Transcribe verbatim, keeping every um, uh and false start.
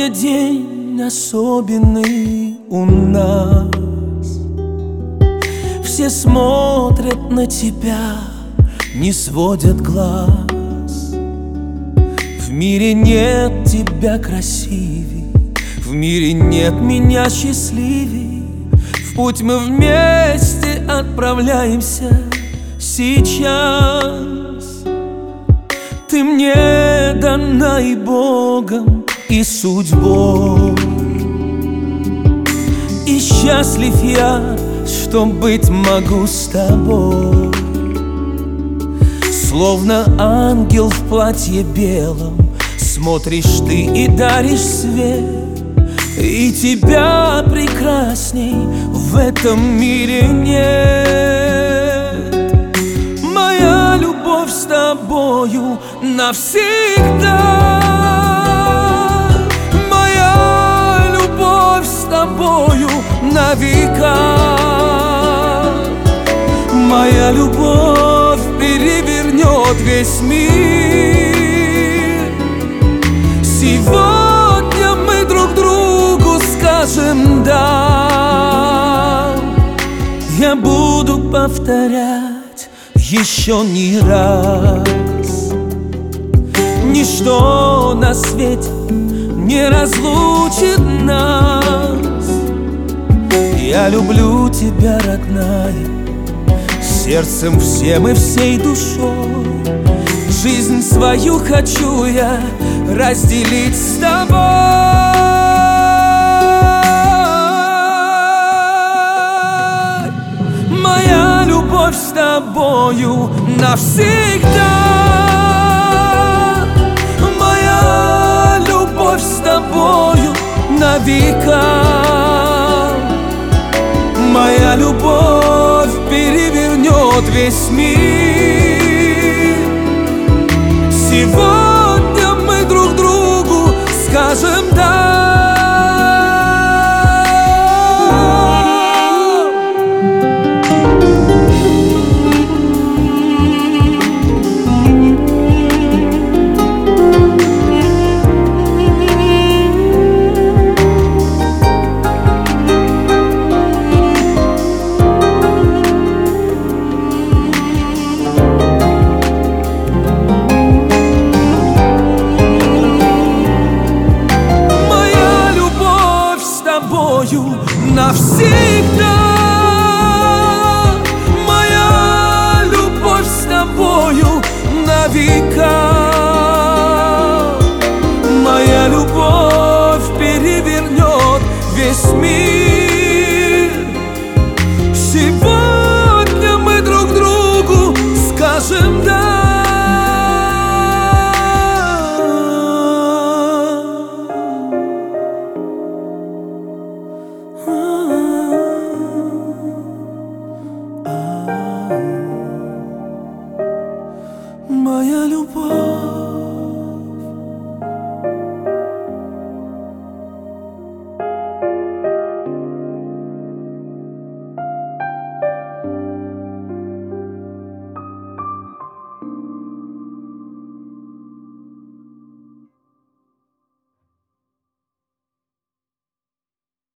Сегодня день особенный у нас. Все смотрят на тебя, не сводят глаз. В мире нет тебя красивей, в мире нет меня счастливей. В путь мы вместе отправляемся сейчас. Ты мне дана и Богом, и судьбой, и счастлив я, что быть могу с тобой. Словно ангел в платье белом смотришь ты и даришь свет. И тебя прекрасней в этом мире нет. Моя любовь с тобою навсегда. Моя любовь с тобою на века. Моя любовь перевернет весь мир. Сегодня мы друг другу скажем «да». Я буду повторять еще не раз. Ничто на свете не разлучит нас. Я люблю тебя, родная, сердцем всем и всей душой. Жизнь свою хочу я разделить с тобой. Моя любовь с тобою навсегда. Моя любовь с тобою на века. Моя любовь перевернет весь мир. Сегодня мы друг другу скажем «да». Навсегда. Моя любовь с тобою на века. Моя любовь перевернет весь мир.